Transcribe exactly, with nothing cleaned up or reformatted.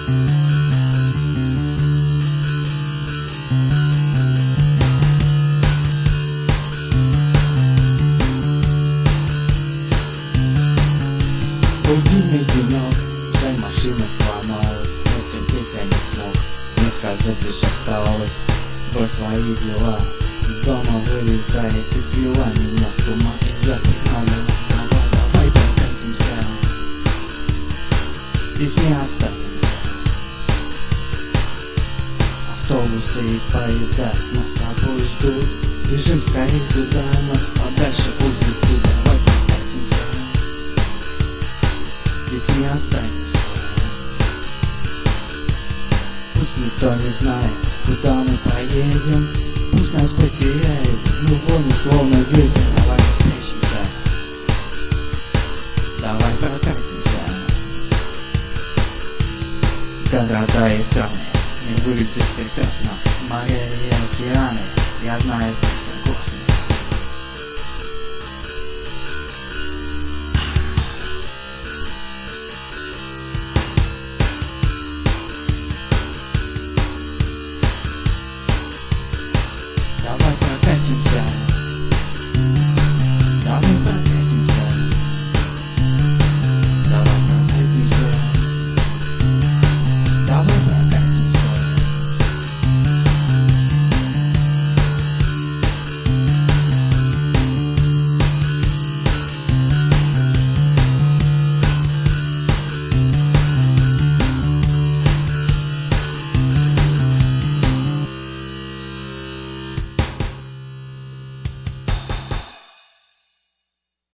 Полуденный денек, жаль, машина сломалась, но терпеть я не смог, мне сказать лишь осталось. Брось свои дела, из дома вылезай, ты свела меня с ума, и я припомнил слова. Давай прокатимся, здесь не останемся. Автобусы и поезда нас с тобой ждут, бежим скорее туда, нас подальше увезут. Давай прокатимся, здесь не останемся. Пусть никто не знает, куда мы поедем, пусть нас потеряют, мы вон словно ветер. Давай встретимся, давай прокатимся. Города и страны, мир выглядит прекрасно, моря и океаны, я знаю,